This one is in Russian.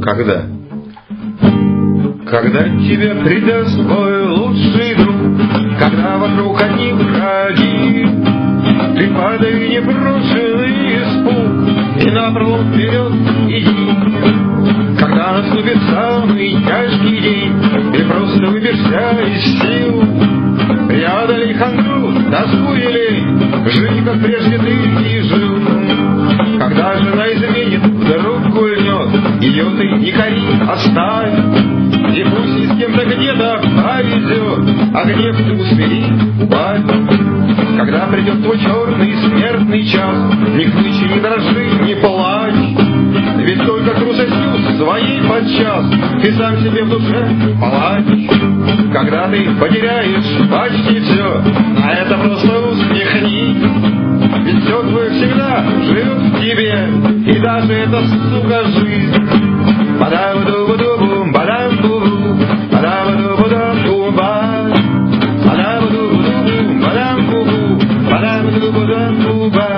Когда? Когда тебя предаст твой лучший друг, когда вокруг одни враги, ты падай непрошенный испуг и напролом вперед иди. Когда наступит самый тяжкий день, ты просто выберешься из сил, преодолей хандру, тоску и лень, жить, как прежде ты и жил. Когда жена изменит, вдруг гульнет, ее ты не кори, оставь, и пусть и с кем-то где-то повезет, а гнев ты усмири, убавь. Когда придет твой черный смертный час, ни хнычи, ни дрожи, ни плачь, ведь только трусостью своей подчас ты сам себе в душе палач. Когда ты потеряешь почти все, а это просто усмехни, ведь все твое всегда живет в тебе, и даже эта, сука, жизнь. Бадам-бу-бу-бум, бадам-бу-бу, бадам-бу-бу-бум-ба, бадам-бу-бу-бум, бадам-бу-бу, бадам-бу-бу-бум-ба.